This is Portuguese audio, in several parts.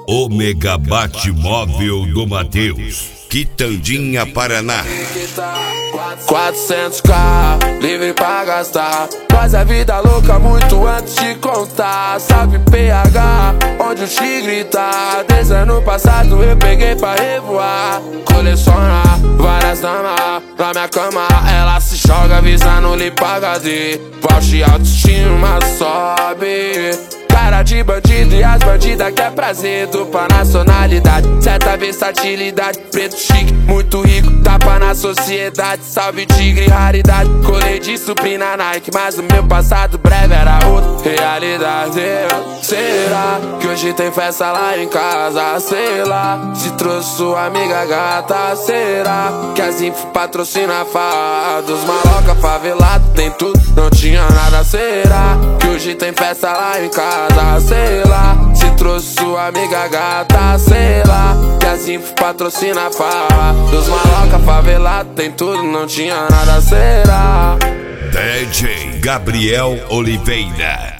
O Megabate Móvel do Matheus, Quitandinha, Paraná. 400k, livre pra gastar. Faz a vida louca muito antes de contar. Salve PH, onde o tigre tá. Desde ano passado eu peguei pra revoar. Colecionar várias damas na minha cama. Ela se joga visando lhe paga de Porsche, autoestima sobe. Cara de bandido e as bandidas quer prazer. Dupla nacionalidade, certa versatilidade. Preto chique, muito rico, tapa na sociedade. Salve tigre, raridade. Colei de suprina Nike, mas o meu passado breve era outra realidade. Será que hoje tem festa lá em casa? Sei lá, se trouxe sua amiga gata. Será que as info patrocina a farra dos maloca favelado? Tem tudo, não tinha nada. Será que hoje tem festa lá em casa? Sei lá, se trouxe sua amiga gata. Sei lá, que as info patrocina a farra dos maloca favelado. Tem tudo, não tinha nada. Será? DJ Gabriel Oliveira.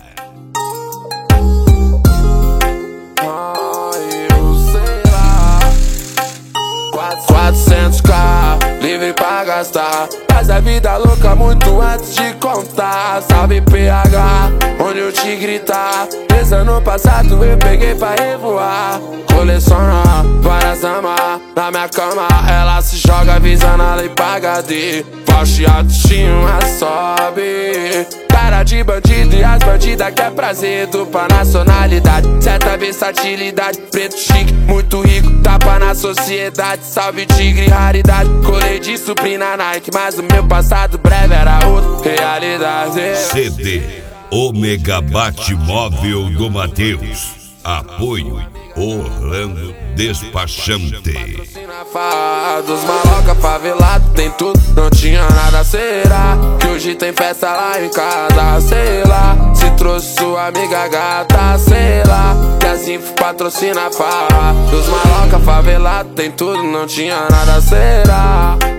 400k, livre pra gastar. Faz a vida louca muito antes de contar. Salve PH, onde o tigre tá. Desde ano passado eu peguei pra revoar. Colecionar várias damas na minha cama. Ela se joga visando a lei paga de Porsche, autoestima sobe. Cara de bandido e as bandidas quer prazer. Dupla nacionalidade, certa versatilidade. Preto chique, muito rico, tapa na sociedade. Salve tigre, raridade. Colei de suprina Nike, mas o meu passado breve era outra realidade. CD O Megabate Móvel do Matheus. Apoio Orlando Despachante. Dos maloca favelado tem tudo, não tinha nada. Será que hoje tem festa lá em casa? Sei lá, se trouxe sua amiga gata. Sei lá, que as info patrocina a farra dos maloca favelado tem tudo, não tinha nada. Será?